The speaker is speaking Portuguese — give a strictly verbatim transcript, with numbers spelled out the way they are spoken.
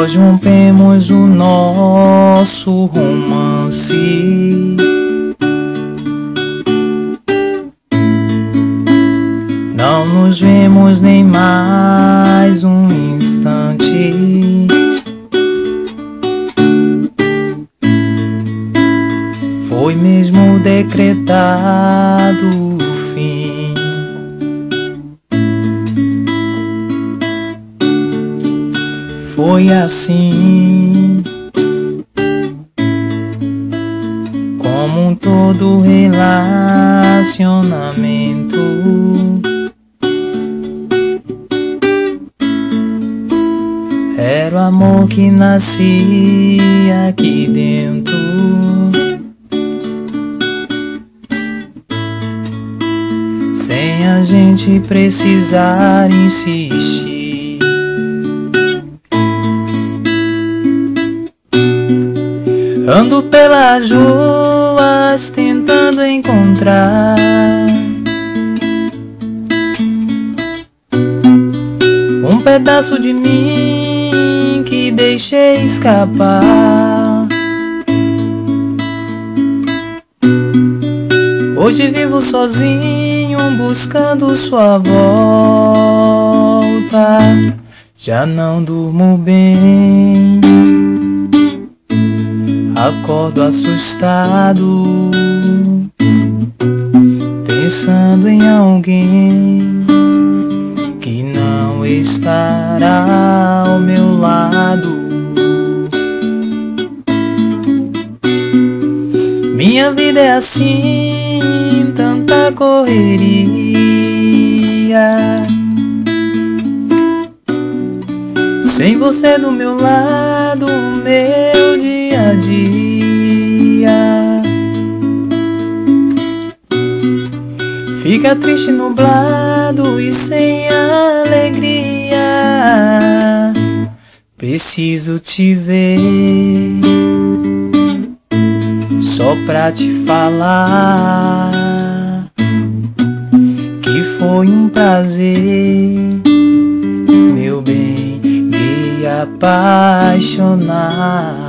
Hoje rompemos o nosso romance. Não nos vemos nem mais um instante. Foi mesmo decretado o fim. Foi assim, como um todo relacionamento. Era o amor que nascia aqui dentro. Sem a gente precisar insistir. Ando pelas ruas tentando encontrar um pedaço de mim que deixei escapar. Hoje vivo sozinho buscando sua volta. Já não durmo bem, acordo assustado, pensando em alguém que não estará ao meu lado. Minha vida é assim, tanta correria. Sem você do meu lado, meu dia a dia fica triste, nublado e sem alegria. Preciso te ver só pra te falar que foi um prazer, meu bem, me apaixonar.